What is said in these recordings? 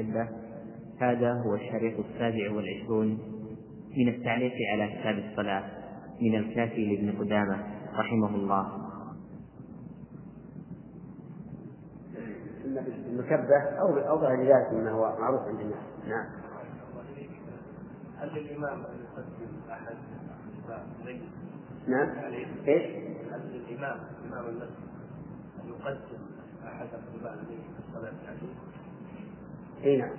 المحبة. هذا هو الشريط 27 من التعليق على كتاب الصلاة من الكافي لابن قدامة رحمه الله. المكبة أوضح لذلك مما هو معروف عند الناس. نعم. هل الإمام أن يقدم أحد غيره؟ نعم. إيش؟ هل الإمام إمام المسجد أن يقدم أحد أقرباء غيره في الصلاة عليه؟ إيه نعم.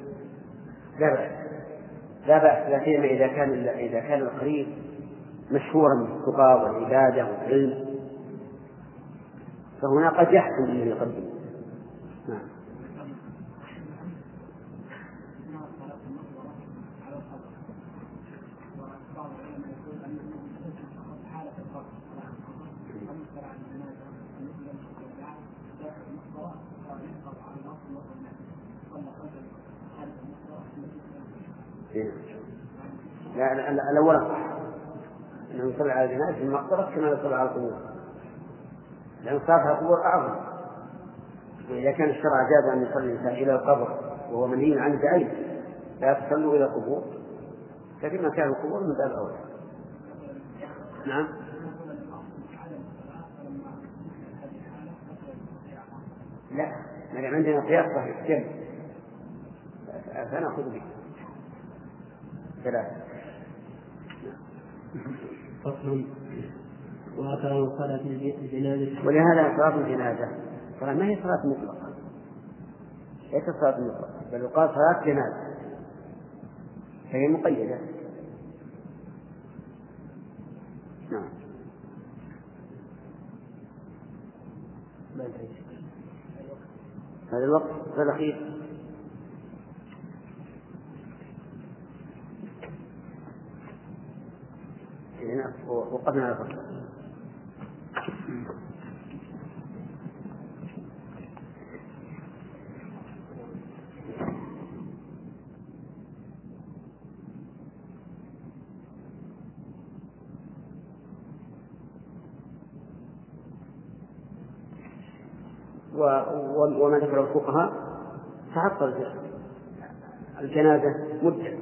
لا بأس، لا سيما إذا كان القريب مشهورا بالتقى والعبادة والعلم فهنا قد يحسن أن يقدم. نعم. لا الأول أنه يصلي على الجنائز في المقبرة كما يصلي على القبور، لأن الصلاة على القبور أعظم. وإذا كان الشرع جاز أن يصلي الإنسان إلى القبر وهو منهي عنه بعيد، لا تصلوا إلى القبور، ففي مكان القبور من باب أولى. نعم. لا، ما عندنا قياس صحيح كم فنأخذ به ثلاثة. فصل. وأثر صلاة الجنازة. ولهذا صلاة الجنازة ترى ما هي صلاة مطلقة، ليست صلاة مطلقة، بل يقال صلاة جنازة، فهي مقيدة. نعم. هذا الوقت الأخير. وقفنا على الفصل. وما ذكر الفقهاء تعطل الجنازة مدة،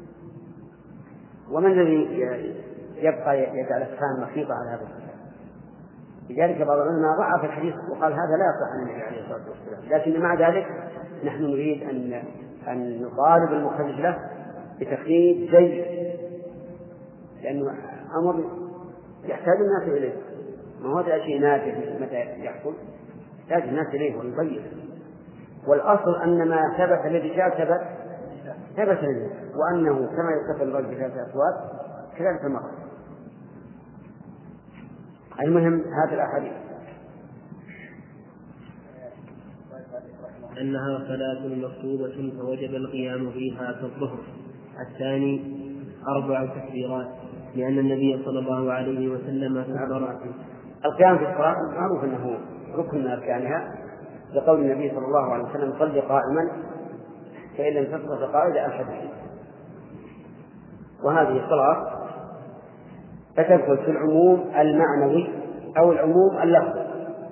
ومن الذي يبقى يجعل الأفهام مخيطة على هذا الكلام؟ لذلك بعض العلماء ضعف الحديث وقال هذا لا يصح عن النبي عليه الصلاة والسلام، لكن مع ذلك نحن نريد أن نطالب المخرج له بتخريج جيد، لأنه أمر يحتاج الناس إليه، ما هو ذا شيء نادر متى يحصل، يحتاج الناس إليه ويبين. والأصل أن ما ثبت للرجال ثبت للنساء، وأنه كما يكتفى الرجل بثلاثة أصوات كذلك المرأة. المهم هذه الأحاديث أنها صلاة مكتوبة فوجب القيام فيها كالظهر. الثاني 4 تكبيرات، لأن النبي صلى الله عليه وسلم كبر. القيام في الصلاة معروف أنه ركن من أركانها، لقول النبي صلى الله عليه وسلم صل قائما فإن لم تستطع فقاعدا أشد. وهذه الصلاة فتدخل في العموم المعنوي أو العموم اللفظي.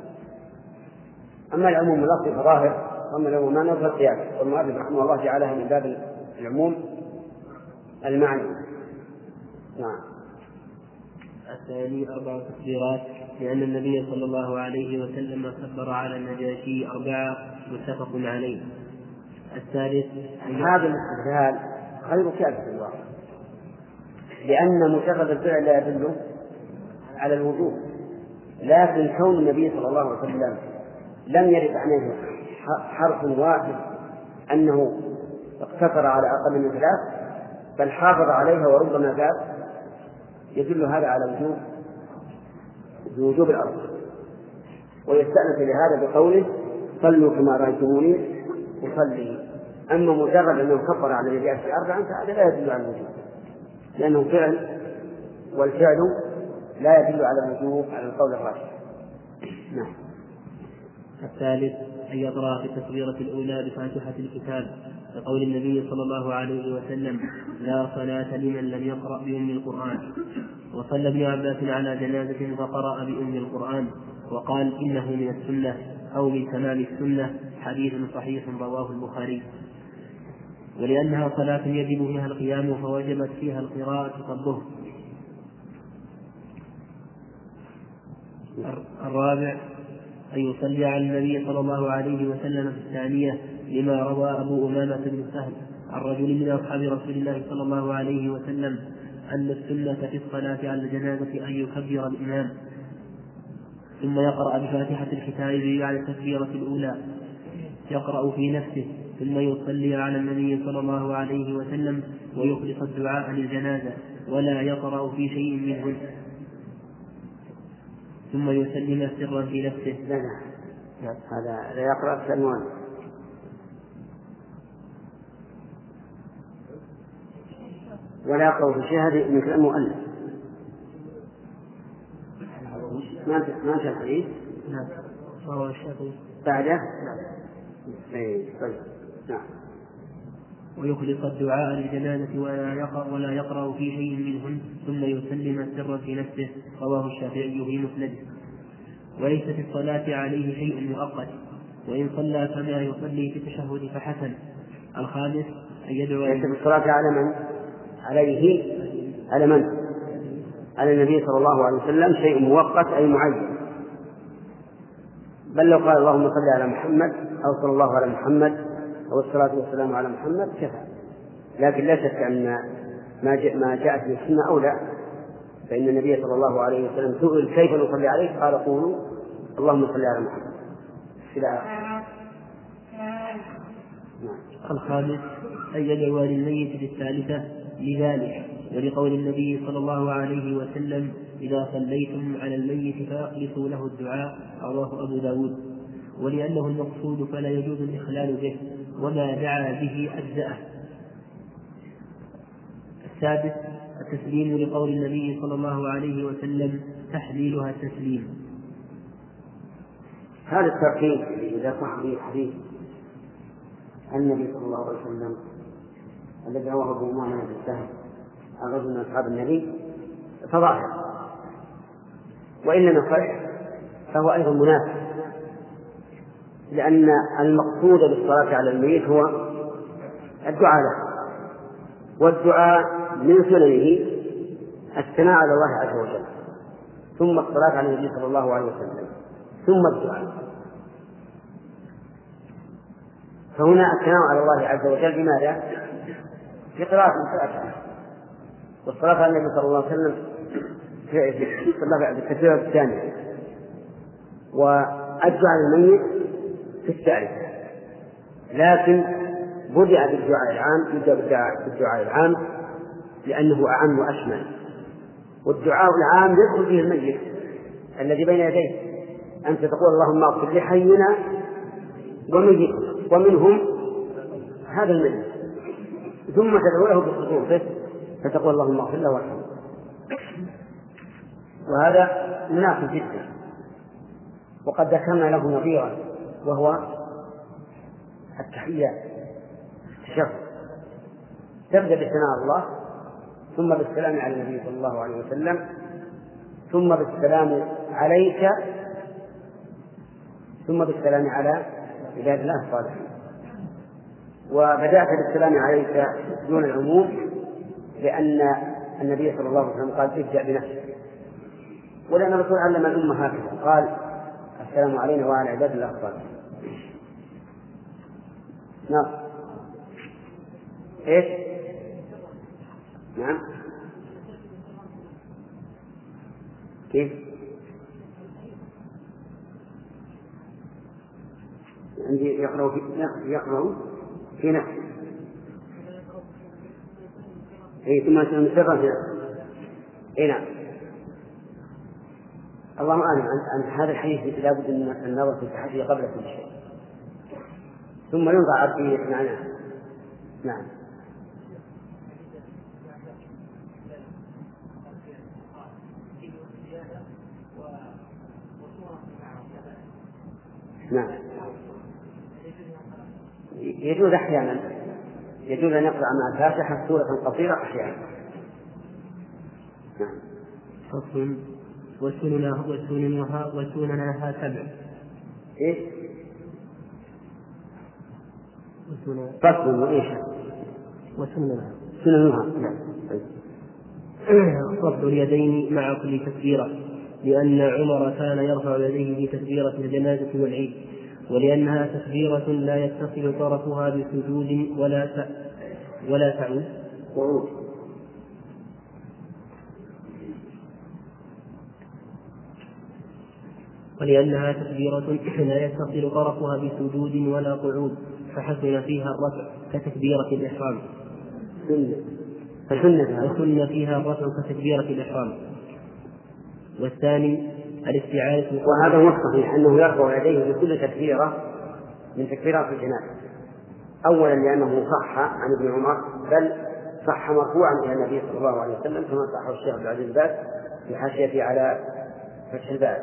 أما العموم اللفظي فظاهر، وأما العموم المعنوي فالقياس، والمؤلف رحمه الله جعلها من باب العموم المعنوي. نعم. الثاني 4 تكبيرات، لأن النبي صلى الله عليه وسلم كبر على النجاشي 4 متفق عليه. الثالث هذا الاستدلال خير كافٍ في الواقع، لأن مجرد الفعل لا يدل على الوجوب، لكن كون النبي صلى الله عليه وسلم لم يرد عنه حرف واحد أنه اقتصر على أقل من 3 بل حافظ عليها وربما زاد، يدل هذا على وجوب الأرض، ويستأنس لهذا بقوله صلوا كما رأيتموني أصلي. أما مجرد أنه كبر على النجاشي 4 فهذا لا يدل على الوجوب، لأنه فعل، والفعل لا يدل على الوجوب على القول الراجح. نعم. الثالث أن يقرأ في التكبيرة الأولى بفاتحة الكتاب، لقول النبي صلى الله عليه وسلم لا صلاة لمن لم يقرأ بأم القرآن. وصلى ابن عباس على جنازة فقرأ بأم القرآن وقال إنه من السنة أو من تمام السنة، حديث صحيح رواه البخاري. ولأنها صلاة يجب فيها القيام فوجبت فيها القراءة كالظهر. الرابع أن يصلي على النبي صلى الله عليه وسلم في الثانية، لما روى أبو أمامة بن سهل عن رجل من أصحاب رسول الله صلى الله عليه وسلم أن السنة في الصلاة على الجنازة أن يكبر الإمام ثم يقرأ بفاتحة الكتاب بعد التكبيرة الأولى، يقرأ في نفسه ثم يصلي على النبي صلى الله عليه وسلم ويخلص الدعاء للجنازة ولا يقرأ في شيء منه، ثم يسلم سرا في نفسه. لا هذا لا يقرأ سلمان ولا يقرأ في شيء، هذه من كلام مؤلف ما في الحديث. نعم رواه الشافعي بعده. طيب نعم. ويخلص الدعاء للجنازة ولا يقرأ في شيء منهن ثم يسلم سرا في نفسه، رواه الشافعي في مسنده. وليس في الصلاة عليه شيء مؤقت، وإن صلى كما يصلي في التشهد فحسن. الخامس أن يدعو. ليس في الصلاة على من؟ عليه على من؟ على النبي صلى الله عليه وسلم شيء مؤقت أي معين، بل لو قال اللهم صل على محمد أو صلى الله على محمد أو الصلاة والسلام على محمد كفى. لكن لا شك أن ما جاءت في السنة أولى، فإن النبي صلى الله عليه وسلم سئل كيف نصلي عليه قال قولوا اللهم صل على محمد إلى آخره. الخامس أن يدعو للميت في الثالثة لذلك، ولقول النبي صلى الله عليه وسلم إذا صليتم على الميت فأخلصوا له الدعاء، رواه أبو داود. ولأنه المقصود فلا يجوز الإخلال به، وما دعا به أجزأه. السادس التسليم لقول النبي صلى الله عليه وسلم تحليلها التسليم. هذا الترتيب إذا صح به الحديث النبي صلى الله عليه وسلم الذي رواه أبو أمامة بن سهل عن رجل من أصحاب النبي فظاهر، وإن لم يصح فهو أيضا مناسب، لأن المقصود بالصلاة على الميت هو الدعاء له، والدعاء من سننه الثناء على الله عز وجل، ثم الصلاة على النبي صلى الله عليه وسلم، ثم الدعاء. فهنا الثناء على الله عز وجل بماذا؟ في قراءة الفاتحة، والصلاة على النبي صلى الله عليه وسلم في التكبيرة الثانية، والدعاء للميت في الثالثة. لكن بدأ بالدعاء العام، بالدعاء العام لأنه أعم وأشمل، والدعاء العام يدخل فيه الميت الذي بين يديه، أنت تقول اللهم اغفر لحينا وميتنا ومنهم هذا الميت، ثم تدعو له بخصوصه فتقول اللهم اغفر له وارحمه، وهذا مناسب جدا. وقد ذكرنا له نظيرا وهو التحيات التشهد، تبدأ بالثناء على الله، ثم بالسلام على النبي صلى الله عليه وسلم، ثم بالسلام عليك، ثم بالسلام على عباد الله الصالحين. وبدأت بالسلام عليك دون العموم لأن النبي صلى الله عليه وسلم قال ابدأ بنفسك، ولأن الرسول علم الأمة هكذا قال السلام علينا وعلى عباد الله الصالحين. نعم. ايش؟ نعم. كيف؟ عندي يقرأ في نفسه. ثم سرا في نفسه. نعم. اللهم أعلم عن هذا الحديث لابد من النظر في صحته قبل كل شيء، ثم ينظر فيه معناه. نعم. نعم. يجوز أحيانا، يجوز أن يقرأ مع الفاتحة سورة قصيرة أحيانا. نعم. فصل وسننها سبع. إيش؟ فصل وإيش؟ وسننها. رفع اليدين مع كل تكبيرة، لأن عمر كان يرفع يديه في تكبيرة الجنازة والعيد، ولأنها تكبيرة لا يتصل طرفها بسجود ولا تعود، ولأنها تكبيرة لا يتصل طرفها بسجود ولا قعود، فحسن فيها الرفع كتكبيرة الإحرام. فسن فيها الرفع كتكبيرة الإحرام. والثاني الاستعاذة. وهذا هو الصحيح أنه يرفع يديه بكل تكبيرة من تكبيرات الجنازة، أولا لأنه صح عن ابن عمر، بل صح مرفوعا إلى النبي صلى الله عليه وسلم كما صحه الشيخ عبد العزيز باز في حاشيته على فتح الباب.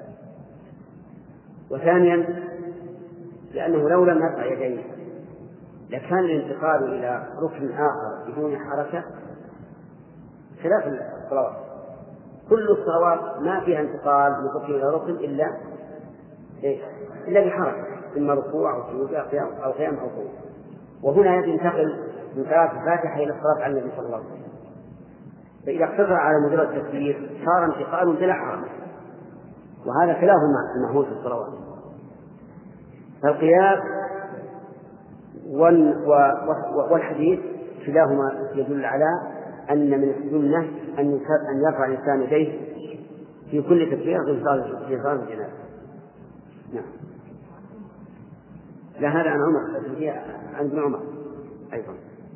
وثانيا لأنه لو لم يرفع يديه لكان الانتقال إلى ركن آخر بدون حركة خلاف الصلوات. كل الصلوات ما فيها انتقال من ركن إلى ركن إلا بحركة، إما ركوع أو سجود أو قيام أو قعود. وهنا ينتقل من صلاة الفاتحة إلى الصلاة على النبي صلى الله عليه وسلم، فإذا اقتصر على مجرد التكبير صار انتقال بلا حركة، وهذا خلاف المعهود في الصلوات. فالقياس والحديث كلاهما يدل على أن من السنة أن يرفع الإنسان يديه في كل تكبيرة في صلاة الجنازة. نعم. لا، هذا عن عمر، عن ابن عمر أيضا.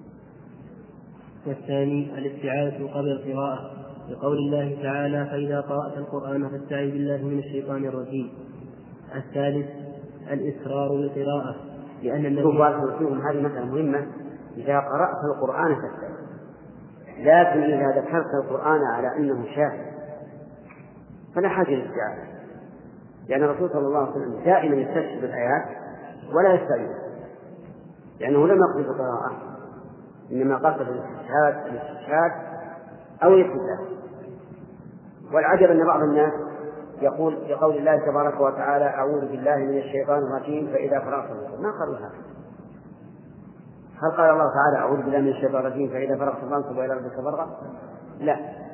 والثاني الاستعاذة قبل القراءة، لقول الله تعالى: فإذا قرأت القرآن فاستعذ بالله من الشيطان الرجيم. الثالث الإسرار بالقراءة، لأن النبي هذه مسألة مهمة. إذا قرأت القرآن فاستعذ، لكن إذا ذكرت القرآن على أنه شاهد فلا حاجة للاستعاذة، لأن الرسول صلى الله عليه وسلم دائما يستشهد بالآيات ولا يستعيذ، لأنه لم يقصد القراءة، إنما قصد الاستشهاد أو الاستدلال. والعجب أن بعض الناس يقول لقول الله تبارك وتعالى: أعوذ بالله من الشيطان الرجيم فإذا فرغت فانصب. ما قالوا هذا. هل قال الله تعالى: أعوذ بالله من الشيطان الرجيم فإذا فرغت فانصب وإلى ربك فارغب؟ لا.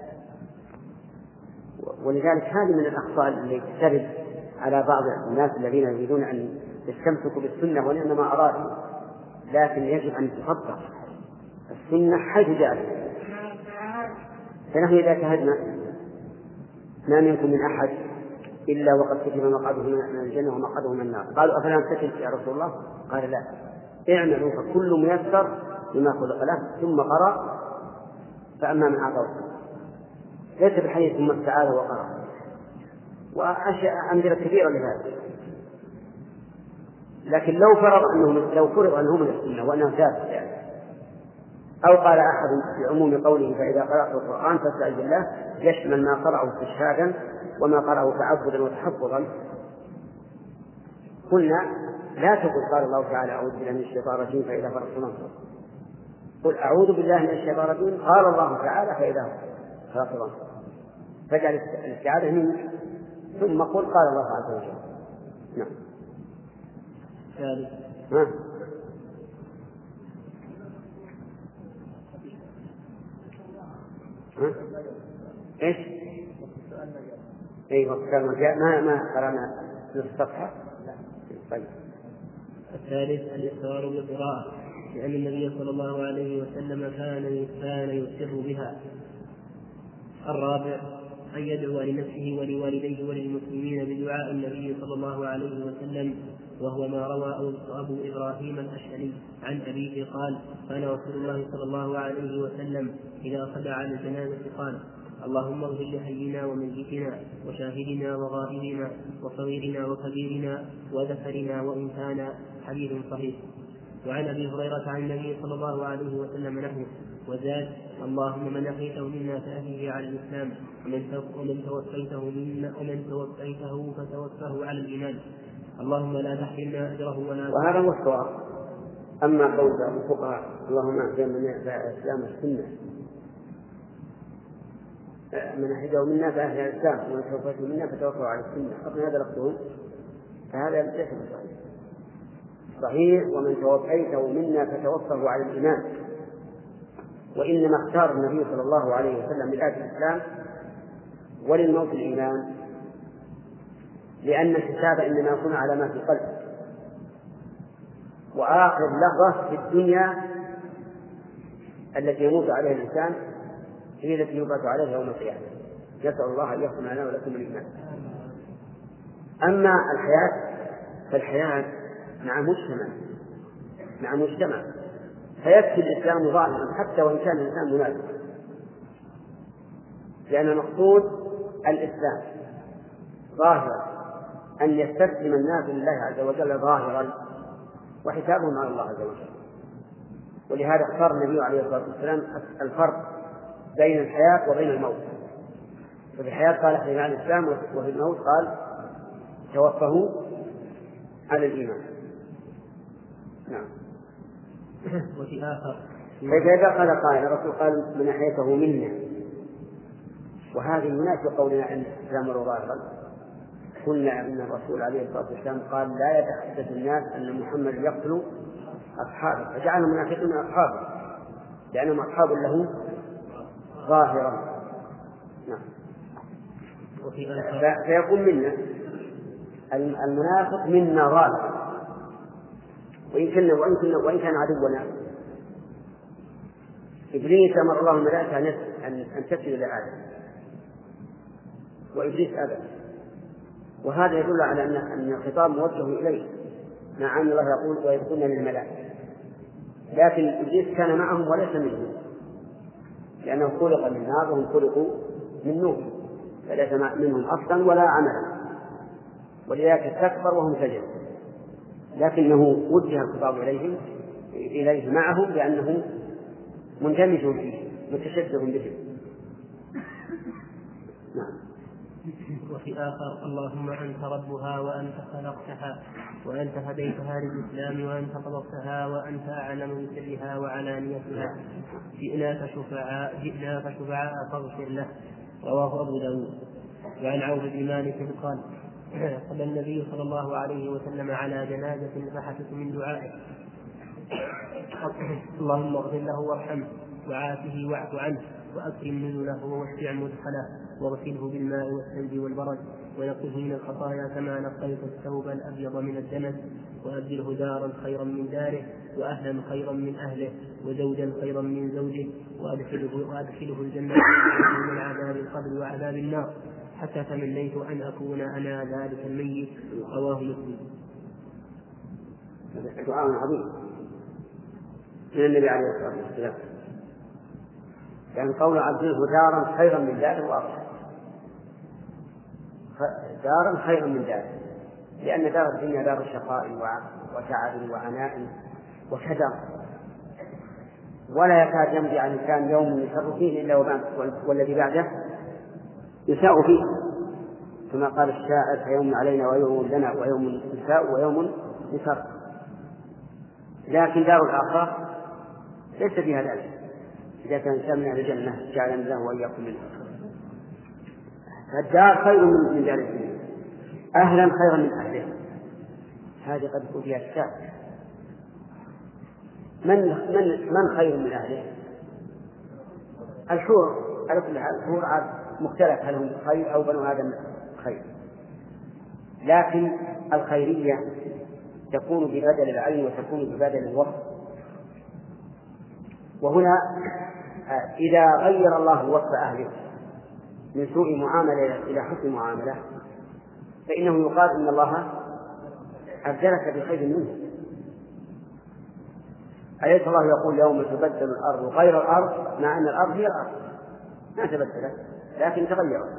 ولذلك هذه من الأخطاء اللي ترد على بعض الناس الذين يريدون أن يستمسكوا بالسنة وإنما أرادوا، لكن يجب أن تفضل السنة حيث جاءت. فنحن إذا شاهدنا ما منكم من أحد إلا وقد كتب مقعده من الجنة ومقعده من النار، قالوا: أفلا نتكل يا رسول الله؟ قال: لا، اعملوا فكل ميسر لما خلق له. ثم قرأ: فأما من أعطى واتقى. ليس بحديث ثم استعاذ وقرأ، وأشياء أمثلة كثيرة لهذا. لكن لو فرض أنه من السنة وأنه ثابت يعني، أو قال أحد بعموم قوله: فإذا قرأت القرآن فاستعذ بالله، يشمل ما قرأه استشهادا وما قرأه تعبدا وتحفظا، قلنا: لا تقل قال الله تعالى: أعوذ بالله من الشيطان الرجيم فإذا فرغت فانصب. قل: أعوذ بالله من الشيطان الرجيم قال الله تعالى فإذا فرغت فانصب. فاجعل الاستعاذة منك ثم قل: قال الله عز وجل. نعم. إيش؟ أيوة، ما قرأنا في الصفحة. طيب. الثالث الإسرار بالقراءة، لأن النبي صلى الله عليه وسلم كان يسر بها. الرابع أن يدعو لنفسه ولوالديه وللمسلمين بدعاء النبي صلى الله عليه وسلم، وهو ما روى أبو إبراهيم الأشعري عن أبيه قال: كان رسول الله صلى الله عليه وسلم إذا صلى على الجنازة قال: اللهم اغفر لحينا وميتنا وشاهدنا وغائبنا وصغيرنا وكبيرنا وذكرنا وأنثانا. حديث صحيح. وعن أبي هريرة عن النبي صلى الله عليه وسلم نحوه، وزاد: اللهم من أحييته منا فأحيه على الإسلام، ومن توفيته فتوفه على الإيمان، اللهم لا تحرمنا أجره ولا. وهذا هو الصواب. أما قول الفقهاء: اللهم أحيي من الإسلام السنة، من أحيته منا فأحيا الإسلام، ومن توفيته منا فتوفه على السنة، أصلا هذا لفظهم، فهذا ليس بصحيح. صحيح: ومن توفيته منا فتوفه على الإيمان، وإنما اختار النبي صلى الله عليه وسلم لآية الإسلام وللموت الإيمان، لأن الحساب إنما يكون على ما في القلب، وآخر لحظة في الدنيا التي يموت عليها الإنسان هي التي يبعث عليها يوم القيامة. نسأل الله أن يختم لنا ولكم الإيمان. أما الحياة فالحياة مع مجتمع فيكفي الإسلام ظاهرا حتى وإن كان الإنسان منافق، لأن المقصود الإسلام ظاهرا، أن يستسلم الناس لله عز وجل ظاهرا وحسابهم على الله عز وجل. ولهذا اختار النبي عليه الصلاة والسلام الفرق بين الحياة وبين الموت، ففي الحياة قال احيوا على الإسلام، وفي الموت قال توفه على الإيمان. نعم. وفي آخر فإذا قال قائل الرسول قال من أحيته منا، وهذه ينافي قولنا أن الإسلام ظاهرا. قلنا أن الرسول عليه الصلاة والسلام قال لا يتحدث الناس أن محمد يقتل أصحابه، فجعلهم منافقين من أصحابه لأنهم أصحاب له ظاهرا. نعم. فيكون منا المنافق منا ظاهرا، وإن كان عدونا. إبليس أمر الله الملائكة أن تسجد لآدم، وإبليس أبى، وهذا يدل على أن الخطاب موجه إليه، مع أن الله يقول ويقولون للملائكة، لكن إبليس كان معهم وليس منهم، لأنه خلق من نار وهم خلقوا من نور، فليس منهم أصلا ولا عملا، ولذلك استكبر وهم سجدوا، لكنه وجه الخطاب إليه معهم لأنه مندمج فيه متشبه بهم. نعم. وفي آخر اللهم أنت ربها وأنت خلقتها وأنت هديتها للإسلام وأنت قبضتها وأنت أعلم بسرها وعلانيتها، جئناك شفعاء فاغفر له. رواه أبو داود. وعن عوف بن مالك قال صلى النبي صلى الله عليه وسلم على جنازة فحدث من دعائه اللهم اغفر له وارحمه وعافه واعف عنه وأكرم نزله ووسع مدخله واغسله بالماء والثلج والبرد ونقه من الخطايا كما نقيت الثوب الأبيض من الدنس، وأبدله دارا خيرا من داره وأهلا خيرا من أهله وزوجا خيرا من زوجه وأدخله الجنة من عذاب القبر وعذاب النار، حتى تمنيت أن أكون أنا ذلك الميت. رواه مسلم. دعاء عظيم من النبي عليه الصلاة والسلام، يعني قول عبده دارا خيرا من داره وأصلا دارا خيرا من داره، لأن دار الدنيا دار شقاء وتعب وعناء وكدر، ولا يكاد يمضي على الإنسان يوم يسر فيه إلا والذي بعده يساء فيه، كما قال الشاعر فيوم علينا ويوم لنا ويوم نساء ويوم نسر. لكن دار الآخرة ليس فيها ذلك، إذا كان الإنسان من أهل الجنة جعلنا الله وإياكم منه. فالدار خير من دار الدنيا، أهلا خيرا من أهله، هذه قد يكون فيها الشاك. من خير من أهله؟ الحور على كل حال، الحور مختلف هل هم خير أو بنو آدم خير، لكن الخيرية تكون ببدل العين وتكون ببدل الوصف. وهنا إذا غير الله وصف أهله من سوء معاملة إلى حسن معاملة فإنه يقال إن الله أبدلك بخير منه. أليس الله يقول يوم تبدل الأرض غير الأرض، مع أن الأرض هي الأرض ما تبدلت لكن تغيرت.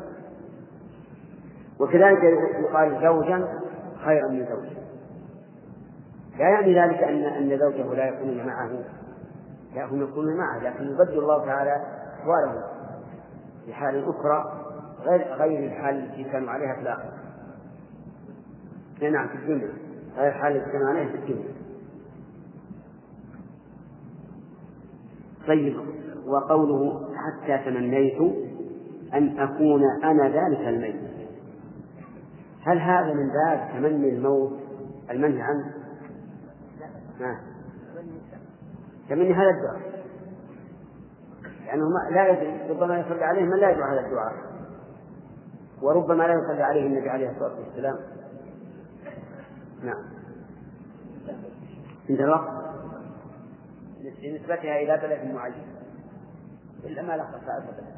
وكذلك يقال زوجا خيرا من زوج، لا يعني ذلك أن زوجه لا يكون معه، لا هم يكونون معه، لكن يبدل الله تعالى أحواله بحال أخرى غير الحال التي كانوا عليها في الآخرة. نعم، في الدنيا غير الحال التي كانوا عليها في الدنيا. طيب، وقوله حتى تمنيت أن أكون أنا ذلك الميت، هل هذا من باب تمني الموت المنهي عنه؟ تمني هذا الدعاء لأنه لا يدري، ربما يصلي عليه من لا يدعو هذا الدعاء، وربما لا يصلي عليه النبي عليه الصلاة والسلام. نعم. عند الوقت لنسبتها إلى بلد معين إلا ما لقى أبدا.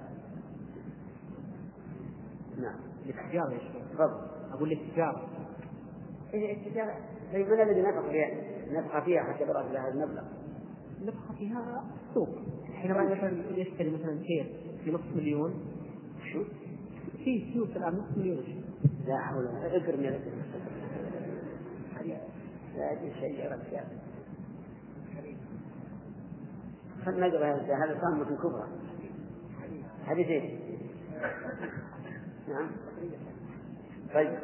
نعم. التجارة يا شيخ. تفضل. أقول التجارة. التجارة من الذي نفخ فيها حتى برأس هذا المبلغ؟ نفخ فيها سوق. حينما مثلا يشتري مثلا كيس في نصف مليون. شو؟ في سوق الآن نصف مليون. لا حول ولا قوة إلا بالله. لا أدري شيء يا رجال. خلنا نقرأ هذا صامت كبرى. حديثين. نعم. طيب.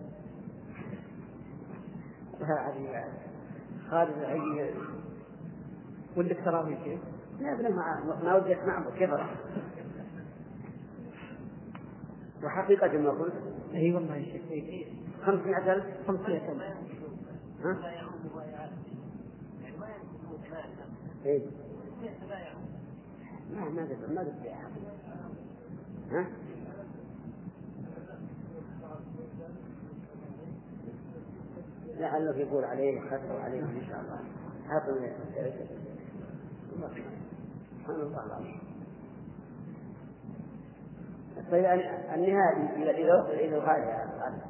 خالد الحقيقي ودك تراه شيء؟ لا بلا ما ودي أسمع كيف راح. وحقيقة ما قلت. أي والله يا شيخ. 500,000. 500,000. ها؟ إيه. ما قلت يا حبيبي. ها؟ لعله يقول عليه خسر عليه إن شاء الله. هذا سبحان الله العظيم. طيب النهاية إذا وصل إلى الغاية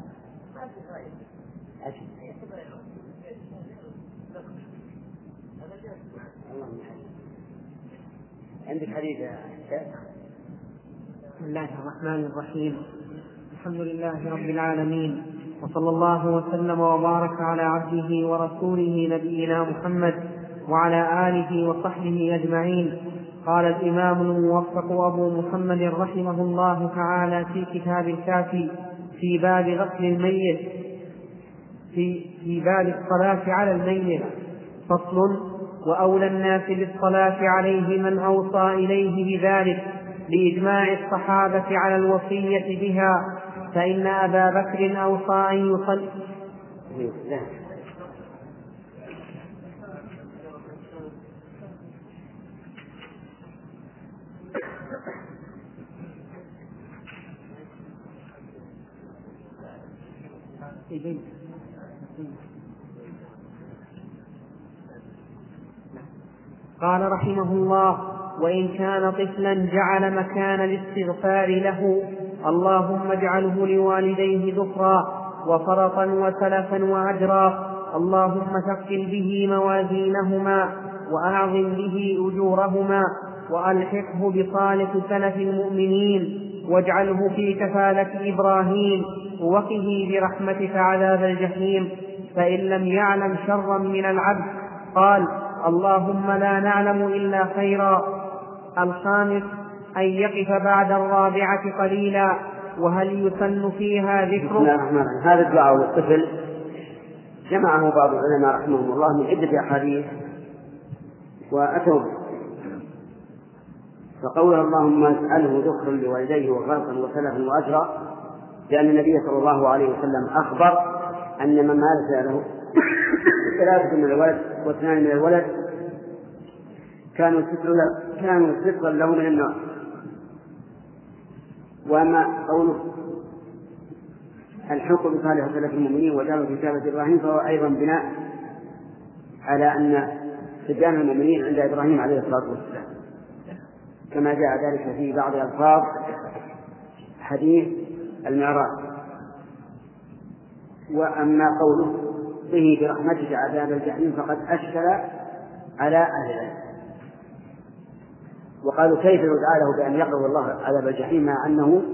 عندك حديث يا شيخ؟ بسم الله الرحمن الرحيم. الحمد لله رب العالمين، وصلى الله وسلم وبارك على عبده ورسوله نبينا محمد وعلى آله وصحبه أجمعين. قال الإمام الموفق أبو محمد رحمه الله تعالى في كتاب الكافي في باب غسل الميت في باب الصلاة على الميت: فصل: وأولى الناس بالصلاة عليه من أوصى إليه بذلك لإجماع الصحابة على الوصية بها، فإن أبا بكر أوصى أن يصلي. قال رحمه الله: وإن كان طفلا جعل مكان الاستغفار له اللهم اجعله لوالديه ذكرا وفرطا وسلفا وأجرا، اللهم ثقل به موازينهما وأعظم به أجورهما وألحقه بصالح سلف المؤمنين واجعله في كفالة إبراهيم وقه برحمتك عذاب الجحيم، فإن لم يعلم شرا من العبد قال: اللهم لا نعلم إلا خيرا. الخامس: أن يقف بعد الرابعة قليلا. وهل يسن فيها ذكره؟ بسم الله الرحمن الرحيم. هذا الدعاء للطفل جمعه بعض العلماء رحمهم الله من عدة أحاديث وأتوا، فقول اللهم اجعله ذكرا لوالديه وغرقا وسلفا وأجرا، لأن النبي صلى الله عليه وسلم أخبر أن من مات له 3 من الولد و2 من الولد كانوا سترا له من النار. وأما قوله الحق بصالح سلف المؤمنين وجعلوا في كتابة إبراهيم فهو أيضا بناء على أن صبيان المؤمنين عند إبراهيم عليه الصلاة والسلام، كما جاء ذلك في بعض ألفاظ حديث المعراج. وأما قوله به برحمتك عذاب الجحيم فقد أشكل على أهل العلم، وقالوا كيف يدعى له بأن يقرأ الله عذاب الجحيم مع أنه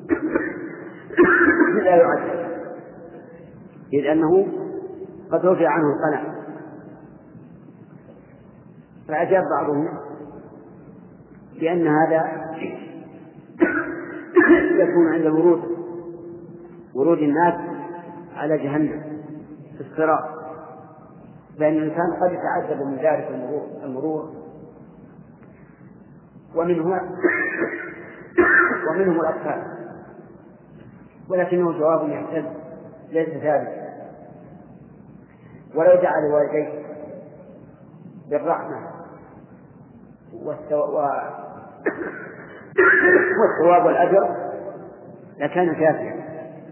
لا يعذب، إذ أنه قد رفع عنه القلم. فأجاب بعضهم بأن هذا يكون عند ورود الناس على جهنم في الصراط، فإن الإنسان قد يتعذب من ذلك المرور ومنهم الأطفال، ولكنه جواب يحتمل ليس ثابت. ولو دعا لوالديه بالرحمة والثواب والأجر لكان كافيا.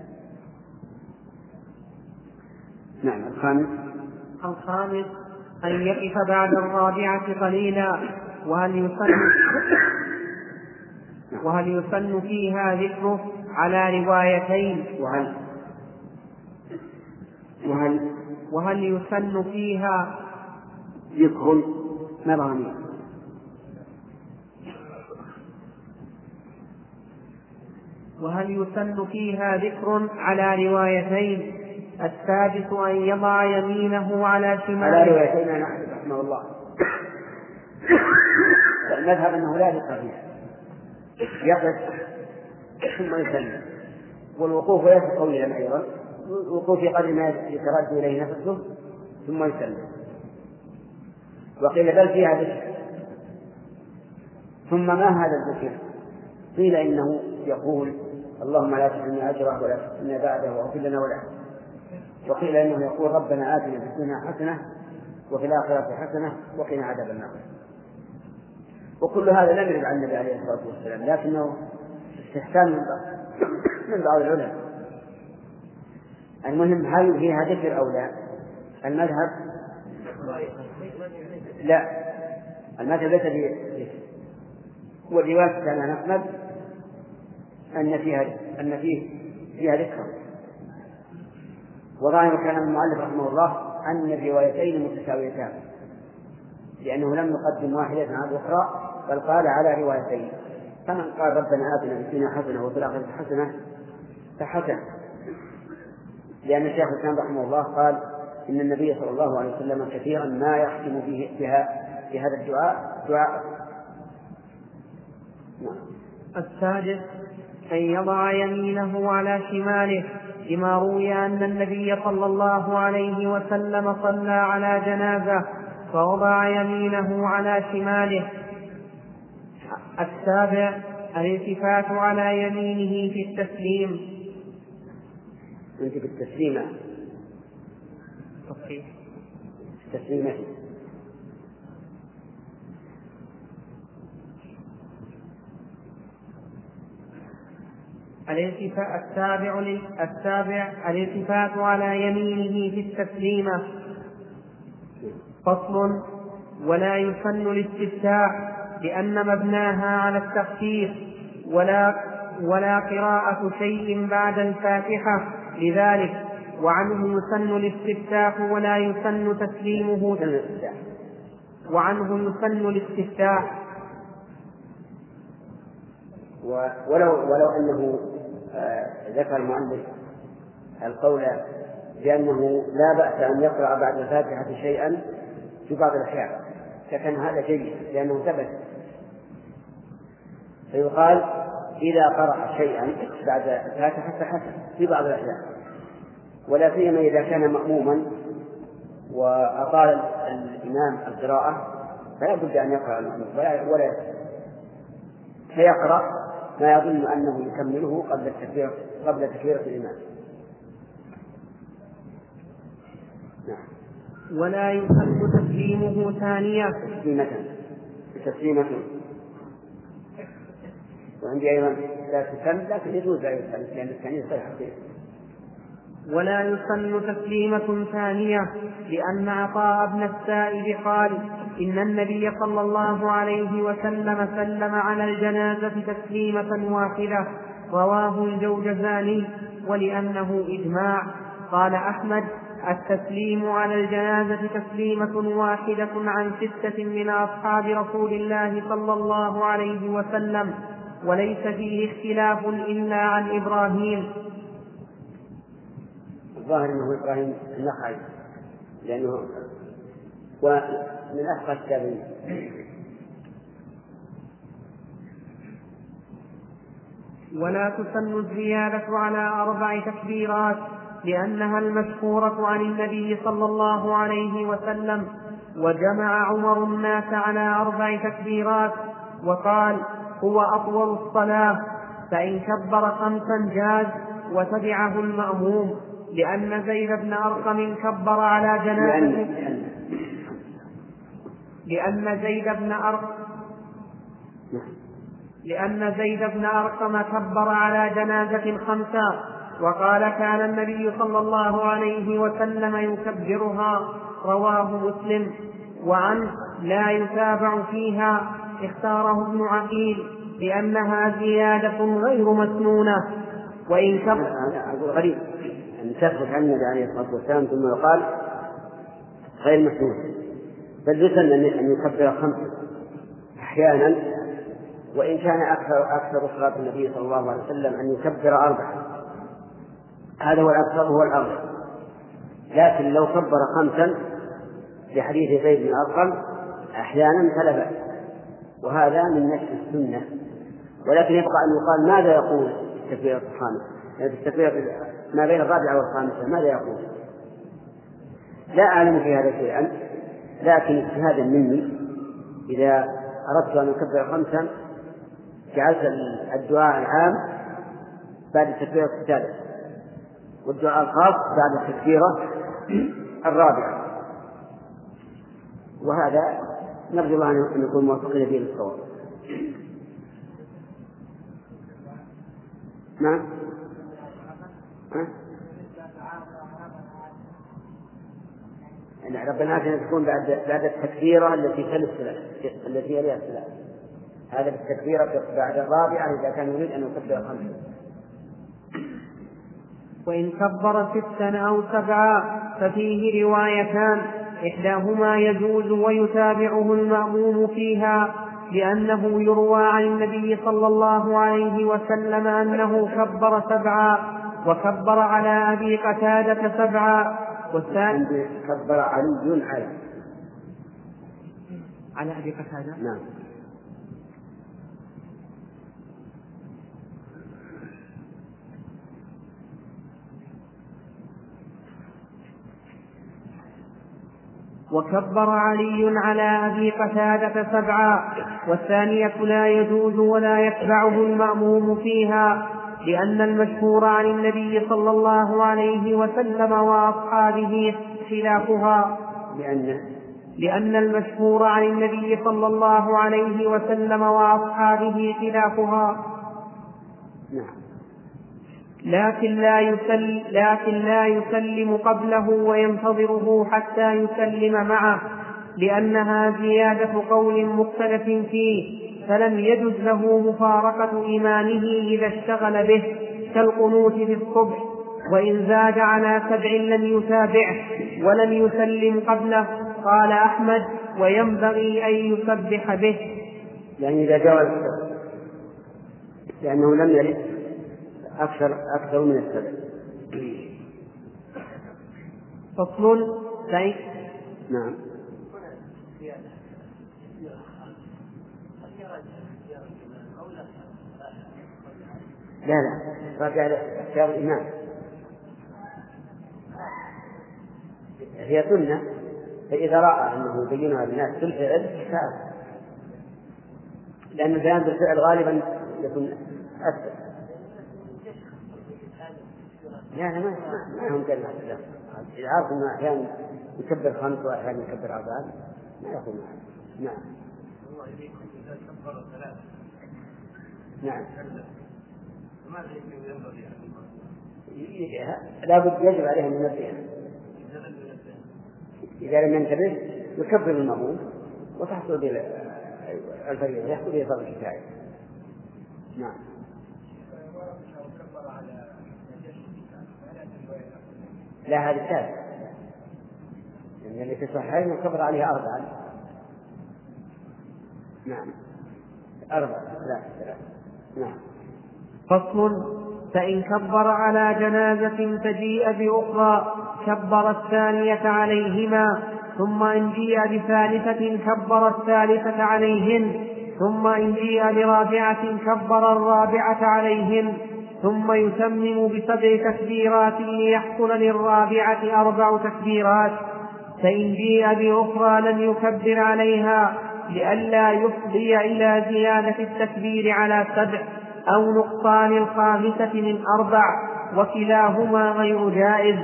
نعم. الخامس أن يقف بعد الرابعة قليلا. وهل يسن فيها ذكره على روايتين؟ وهل يسن فيها ذكر مرامي؟ وهل يسن فيها ذكر على روايتين؟ السادس أن يضع يمينه على شماله. على روايتين أنا رحمه الله. المذهب أنه لا ذكر فيها، يقف ثم يسلم، والوقوف ليس طويلا أيضا، الوقوف قدر ما يتردد إليه نفسه ثم يسلم. وقيل بل فيها ذكر. ثم ما هذا الذكر؟ قيل إنه يقول اللهم لا تحرمني أجره ولا تفتنا بعده واغفر لنا ولا. وقيل إنه يقول ربنا آتنا في الدنيا حسنة وفي الآخرة حسنة وقنا عذاب النار. وكل هذا لم يرد عن النبي عليه الصلاة والسلام، لكنه استحسان من بعض العلماء. المهم هل فيها ذكر أو لا؟ المذهب لا، المذهب ليس فيه. والرواية عن أحمد أن فيها ذكر. وظاهر كلام المؤلف رحمه الله أن الروايتين متساويتان، لأنه لم يقدم واحدة على الأخرى بل قال على روايتين. فمن قال ربنا آتنا في الدنيا حسنة وفي الآخرة حسنة فحسن، لأن الشيخ الإسلام رحمه الله قال إن النبي صلى الله عليه وسلم كثيرا ما يختم بهذا الدعاء. السادس أن يضع يمينه على شماله، لما روي أن النبي صلى الله عليه وسلم صلى على جنازة فوضع يمينه على شماله. السابع الالتفات على يمينه في التسليم. أنت في التسليمة تسليمته. السابع الالتفات على يمينه في التسليمة. فصل. ولا يسن الاستفتاح لأن مبناها على التخفيف، ولا قراءة شيء بعد الفاتحة لذلك، وعنه يسن الاستفتاح ولا يسن تسليمه. وعنه يسن الاستفتاح. ولو أنه ذكر المؤلف القول بأنه لا بأس أن يقرأ بعد الفاتحة شيئا في بعض الأحيان، فكان هذا جيد لأنه ثبت. فيقال إذا قرأ شيئا بعد الفاتحة فحسن في بعض الأحيان، ولا سيما إذا كان مأموما وأطال الإمام القراءة فلا بد أن يقرأ المأموم ولا فيقرأ ما يظن أنه يكمله قبل تكبيرة الإمام. ولا يسن تسليمه ثانية. تسليمة. وعندي أيضا لا تسلم لكن يجوز لا يسلم لأن الثانية صحيح. ولا يسن تسليمة ثانية لأن عطاء بن السائب قال إن النبي صلى الله عليه وسلم سلم على الجنازة تسليمة واحدة، رواه الجوزجاني، ولأنه إجماع. قال أحمد التسليم على الجنازة تسليمة واحدة عن 6 من أصحاب رسول الله صلى الله عليه وسلم، وليس فيه اختلاف إلا عن إبراهيم. الظاهر أنه إبراهيم النخعي لأنه ومن أحقى التابعين. ولا تسن الزيادة على 4 تكبيرات لأنها المشهورة عن النبي صلى الله عليه وسلم، وجمع عمر الناس على 4 تكبيرات وقال هو أطول الصلاة، فإن كبر 5 جاز وتبعه المأموم، لأن زيد بن أرقم كبر على جنازة لأن زيد بن أرقم كبر على جنازة 5، وقال كان النبي صلى الله عليه وسلم يكبرها، رواه مسلم. وعنه لا يتابع فيها، اختاره ابن عقيل لأنها زيادة غير مسنونة. وإن كبر أقول غريب أن تثبت عن النبي عليه الصلاة والسلام ثم يقال غير مسنون، بل يسن أن يكبر 5 أحيانا، وإن كان أكثر صلاة النبي صلى الله عليه وسلم أن يكبر 4، هذا هو الأكثر هو الأربع. لكن لو كبر 5 لحديث زيد بن أرقم أحيانا فلا بأس، وهذا من نشر السنة. ولكن يبقى أن يقال ماذا يقول التكبيرة الخامسة، يعني التكبيرة ما بين 4 و5 ماذا يقول؟ لا أعلم في هذا شيئا، لكن اجتهادا مني إذا أردت أن أكبر 5 جعلت الدعاء العام بعد التكبيرة الثالثة، والدعاء الخاص بعد التكبيرة الرابعة، وهذا نرجو الله أن نكون موافقين به للصواب. نعم. ربنا عافية تكون بعد التكبيرة التي تلي السلام، التي يليها السلام، هذا بالتكبيرة بعد الرابعة إذا كان يريد أن يكبر 5. وإن كبر 6 أو 7 ففيه روايتان، إحداهما يجوز ويتابعه المأموم فيها، لأنه يروى عن النبي صلى الله عليه وسلم أنه كبر 7 وكبر على أبي قتادة 7. والثاني كبر علي على أبي قتادة. نعم. وكبر علي على أبي قتادة 7، والثانية لا يجوز ولا يتبعه المأموم فيها، لأن المشهور عن النبي صلى الله عليه وسلم وأصحابه خلافها. لأن المشهور عن النبي صلى الله عليه وسلم وأصحابه خلافها. لكن لا يسلم قبله وينتظره حتى يسلم معه، لأنها زيادة قول مختلف فيه، فلم يجز له مفارقة إمامه إذا اشتغل به كالقنوت في الصبح. وإن زاد على 7 لم يتابعه ولم يسلم قبله. قال أحمد: وينبغي أن يسبح به، يعني إذا جاوز، لأنه لم يرد أكثر من 7. فصل. نعم. لا راجع اختيار الإمام، هي سنة، فإذا رأى أنه يبينها للناس بالفعل فعل، لأن البيان بالفعل غالبا يكون أسهل. لا ما هم كلمة، إذا عرفوا أنه أحيانا يكبر 5 وأحيانا يكبر 4 ما يكون معه. نعم. نعم. لا بد يجب عليه أن ينبه، إذا لم ينتبه يكبر المأموم وتحصل به الفريضة، يحصل به فرض الكفاية. نعم. لا هذه ثالث، يعني اللي في الصحيحين يكبر عليها 4. نعم 4 3. نعم. فصل. فإن كبر على جنازة فجيء بأخرى كبر الثانية عليهما، ثم إن جيء بثالثة كبر الثالثة عليهن، ثم إن جيء برابعة كبر الرابعة عليهن، ثم يتمم ب7 تكبيرات ليحصل للرابعة 4 تكبيرات. فإن جيء بأخرى لم يكبر عليها، لئلا يفضي إلى زيادة التكبير على 7 أو نقصان 5 من 4، وكلاهما غير جائز.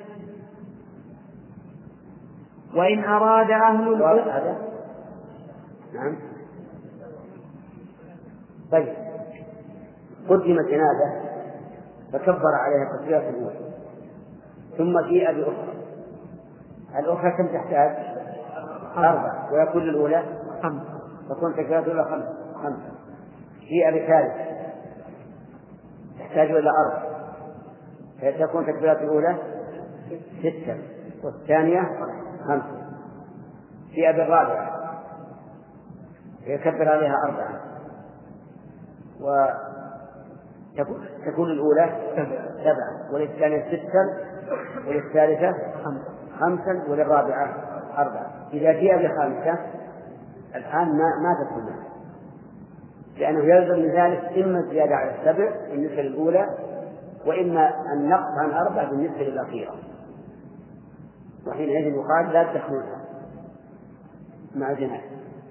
وإن أراد أهل نعم. طيب قدمت جنازة فكبر عليها التكبيرة الأولى، ثم جيء بأخرى، الأخرى كم تحتاج؟ 4، ويكون الأولى 5، تكون تكبيرة الأولى 5. جيء بثالث تحتاج إلى 4، فتكون تكبيرة الأولى 6 والثانية 5. جيء بالرابعة يكبر عليها 4، وتكون الأولى 7، وللثانية 6، وللثالثة 5، وللرابعة 4. إذا جاء ب5 الآن ما تدخل معه، لأنه يلزم من ذلك إما الزيادة على 7 بالنسبة للأولى، وإما النقص عن 4 بالنسبة للأخيرة، وحينئذ يقال لا تدخلها مع جنازة.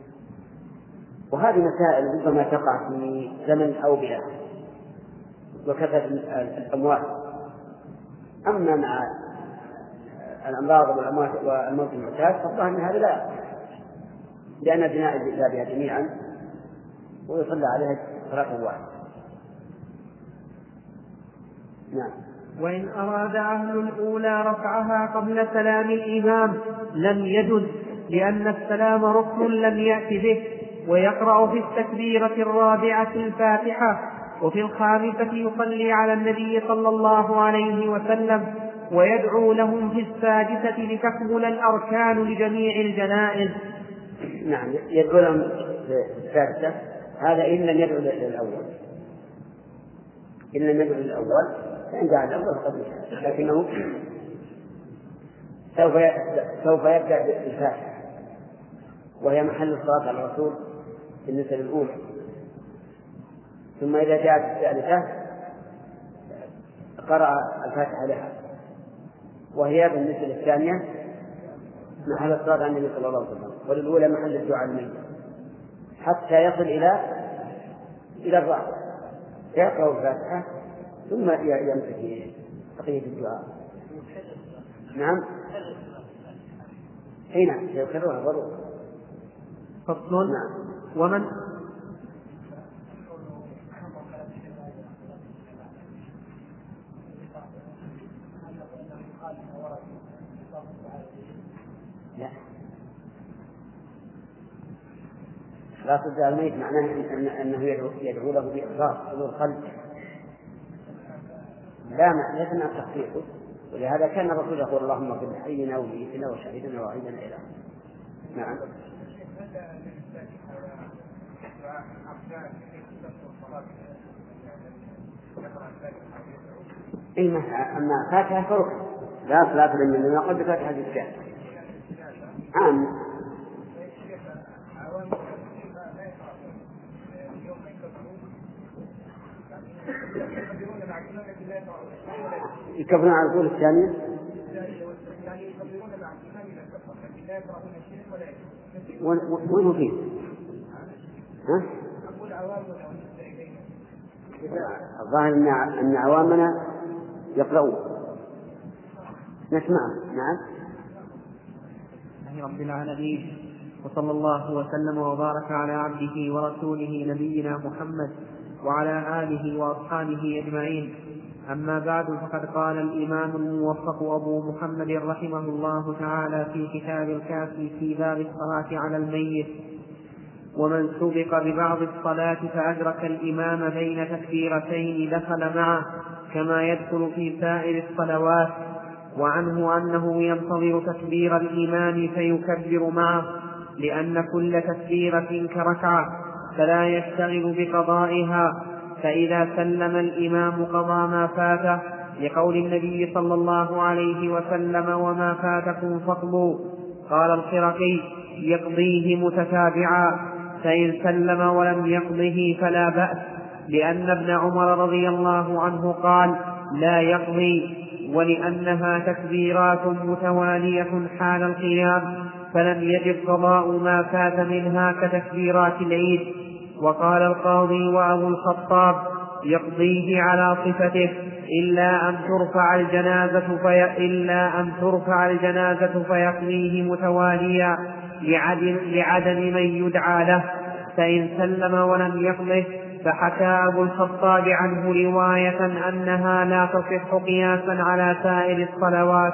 وهذه مسائل ربما تقع في زمن الأوبئة وكثرة الأموات. أما مع الأمراض والموت المعتاد فالظاهر أن هذا لا، لأن الجنائز يؤتى بها جميعا ويصلى عليها صلاة واحدة. نعم. وإن أراد أهل الأولى رفعها قبل سلام الإمام لم يجز، لأن السلام ركن لم يأت به، ويقرأ في التكبيرة الرابعة الفاتحة، وفي الخامسة يصلي على النبي صلى الله عليه وسلم، ويدعو لهم في السادسة لتكمل الأركان لجميع الجنائز. نعم، يدعو لهم في السادسة، هذا إن لم يدعو للأول، إن لم يدعو للأول فإن دعا الأول فقد يشاء، لكنه سوف يبدأ بالفاتحة وهي محل الصلاة على الرسول بالنسبة للأولى، ثم إذا جاءت الثالثة قرأ الفاتحة لها، وهي بالنسبة للثانية محل الصلاة على النبي صلى الله عليه وسلم، وللأولى محل الدعاء الميت، حتى يصل إلى الرابعة يقرأ الفاتحة ثم يمسك بقية الدعاء. نعم، حين يذكرها ضروري. فصل. نعم. ومن لا تدعى الميت معناه أنه يدعو له بإخلاص حضور قلب، لا معناه أنه تخفيفه، ولهذا كان الرسول يقول اللهم اغفر لحينا وميتنا وشهيدنا وعيدنا إلى. نعم. أما فاتحة فرق لا صلاة لمن لم يقل بفاتحة الكتاب. يكبرون على الأولى الثانية. وين فيه؟ ها؟ الظاهر أن عوامنا يقرؤون. نسمع. نعم. رب العالمين، وصلى الله وسلم وبارك على عبده ورسوله نبينا محمد وعلى آله وأصحابه أجمعين. أما بعد، فقد قال الإمام الموفق أبو محمد رحمه الله تعالى في كتاب الكافي في باب الصلاة على الميت: ومن سبق ببعض الصلاة فأدرك الإمام بين تكبيرتين دخل معه كما يدخل في سائر الصلوات، وعنه أنه ينتظر تكبير الإمام فيكبر معه، لأن كل تكبيرة كركعة فلا يشتغل بقضائها، فإذا سلم الإمام قضى ما فاته، لقول النبي صلى الله عليه وسلم: وما فاتكم فاقضوا. قال الخرقي: يقضيه متتابعا، فإن سلم ولم يقضه فلا بأس، لأن ابن عمر رضي الله عنه قال: لا يقضي، ولأنها تكبيرات متوالية حال القيام، فلم يجب قضاء ما فات منها كتكبيرات العيد. وقال القاضي وأبو الخطاب: يقضيه على صفته إلا أن ترفع الجنازة فيقضيه متواليا لعدم من يدعى له، فإن سلم ولم يقضه فحكى أبو الخطاب عنه رواية أنها لا تصح قياسا على سائر الصلوات.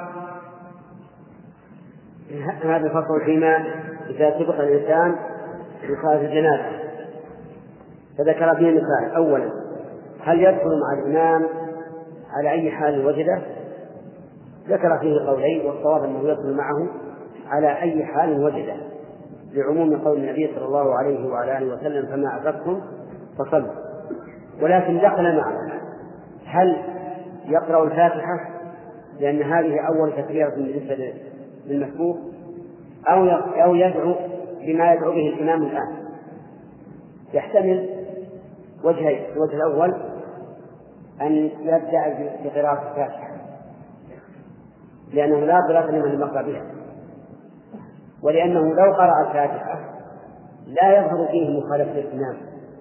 هذا الفصل فيما إذا سبق الإنسان بصلاة الجنازة، فذكر فيه مثال. أولا، هل يدخل مع الإمام على أي حال وجده؟ ذكر فيه قولين، والصواب أنه يدخل معه على أي حال وجده، لعموم قول النبي صلى الله عليه وعلى آله وسلم: فما أدركتم فصلوا. ولكن دخل معه، هل يقرأ الفاتحة لأن هذه أول تكبيرة بالنسبة للمسبوق، أو يدعو بما يدعو به الإمام الآن؟ يحتمل وجهين. الوجه الأول أن يبدأ بقراءة الفاتحة لأنه لا ضرر لمن يقرأ بها، ولأنه لو قرأ الفاتحة لا يظهر فيه مخالفة الإمام،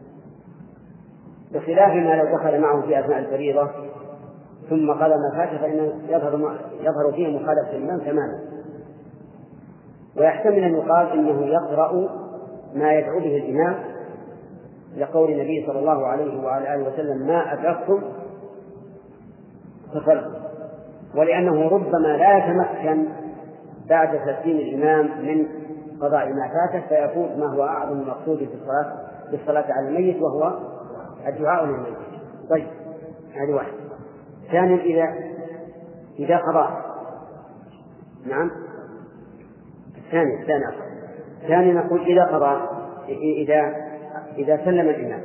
بخلاف ما لو دخل معه في أثناء الفريضة ثم قرأ الفاتحة فإنه يظهر فيه مخالفة الإمام تماما. ويحتمل أن يقال إنه يقرأ ما يدعو به الإمام لقول النبي صلى الله عليه وعلى آله وسلم: ما أدركتم فصلوا، ولأنه ربما لا يتمكن بعد تسليم الإمام من قضاء ما فاته، فيفوت ما هو أعظم مقصود في الصلاة على الميت، وهو الدعاء للميت. طيب، هذه واحد. ثانيا، إذا قضى، نعم، ثانيا نقول إذا قضى، إذا سلم الإمام،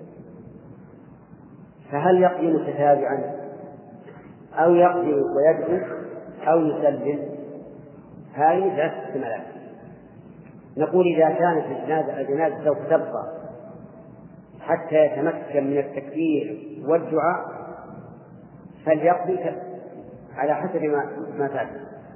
فهل يقضي متتابعا أو يقضي ويدعو أو يسلم؟ هذه ثلاث احتمالات. نقول إذا كانت الجنازة سوف تبقى حتى يتمكن من التكبير والدعاء فليقضي على حسب ما فات،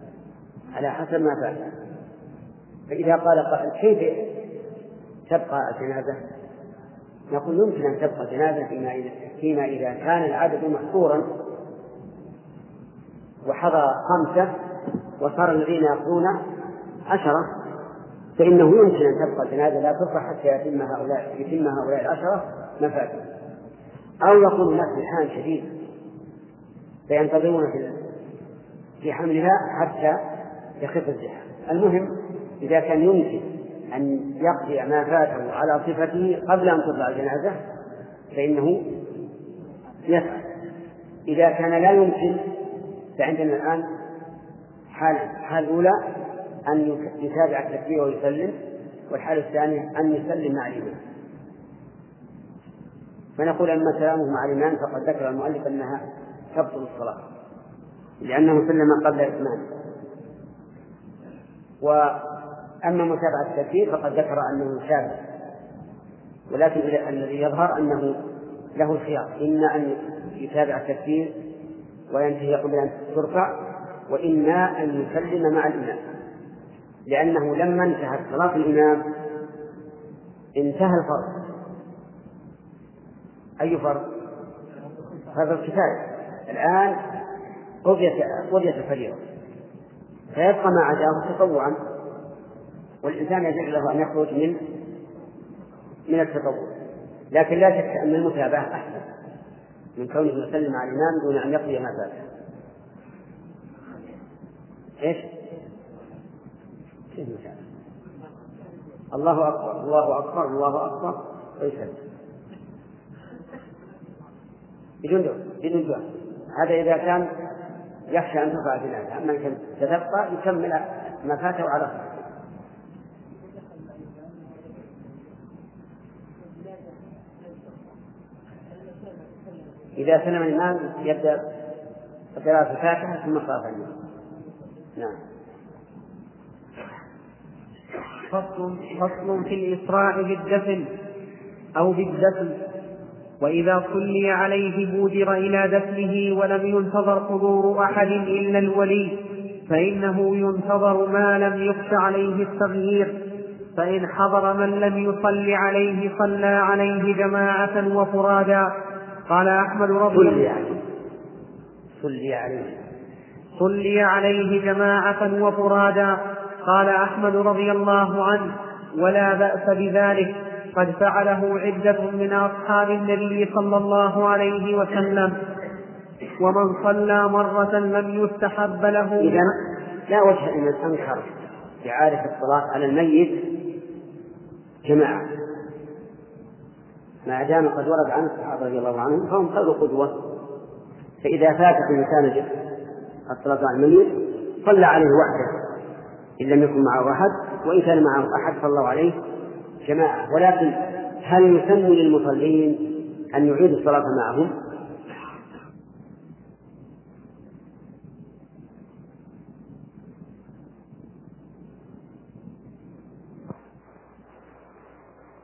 فإذا قال قائل: كيف تبقى الجنازة؟ نقول: يمكن أن تبقى الجنازة فيما إذا كان العدد محصورا وحضر 5 وصار الذين يقضون 10، فإنه يمكن أن تبقى الجنازة لا ترفع حتى يتم هؤلاء 10 مفاتن. أو يكون الناس في حال شديد فينتظرون في حملها حتى يخف الزحام. المهم، إذا كان يمكن أن يقضي ما فاته على صفته قبل أن تطلع الجنازة فإنه يفعل. إذا كان لا يمكن فعندنا الآن حال أولى أن يتابع التكبير ويسلم، والحالة الثانية أن يسلم مع الإمام. فنقول: أما سلامه مع الإمام فقد ذكر المؤلف أنها تبطل الصلاة لأنه سلم قبل الإتمام. وأما متابعة التكبير فقد ذكر أنه شابه، ولكن الذي يظهر أنه له الخيار: إما أن يتابع التكبير وينتهي قبل أن ترفع، وإما أن يسلم مع الإمام، لأنه لما انتهت صلاة الإمام انتهى الفرض. أي فرض؟ فرض الكفاية. الآن قضيت الفريضة، فيبقى ما عداه تطوعا، والإنسان يجب له أن يخرج من التطوع. لكن لا شك أن المتابعة أحسن من كونه يسلم على الإمام دون أن يقضي ما فاته. إيش؟ كيف المتابعة؟ الله أكبر الله أكبر الله أكبر ويسلم بدون دعاء. هذا إذا كان يخشى أن ترفع جنازة. أما إن تتبقى يكمل ما فاته على صحته. إذا سلم الإمام يبدأ قراءة الفاتحة ثم صلاة الإمام. نعم. فصل في الإسراع بالدفن أو بالدفن. وإذا صلي عليه بودر إلى دفنه ولم ينتظر حضور أحد إلا الولي فإنه ينتظر ما لم يخش عليه التغيير. فإن حضر من لم يصل عليه صلى عليه جماعة وفرادا. قال أحمد صلي عليه جماعة وفرادا. قال أحمد رضي الله عنه: ولا بأس بذلك، قد فعله عدة من أصحاب النبي صلى الله عليه وسلم. ومن صلى مرة لم يستحب له. إذن لا وجه أن أنكر إعادة الصلاة على الميت جماعة ما دام قد ورد عن الصحابة رضي الله عنهم فهم خير قدوة. فإذا فاتت الإنسان الصلاة على الميت صلى عليه وحده إن لم يكن معه أحد، وإن كان معه أحد صلوا عليه جماعة. ولكن هل يسمى للمصلين أن يعيدوا الصلاة معهم؟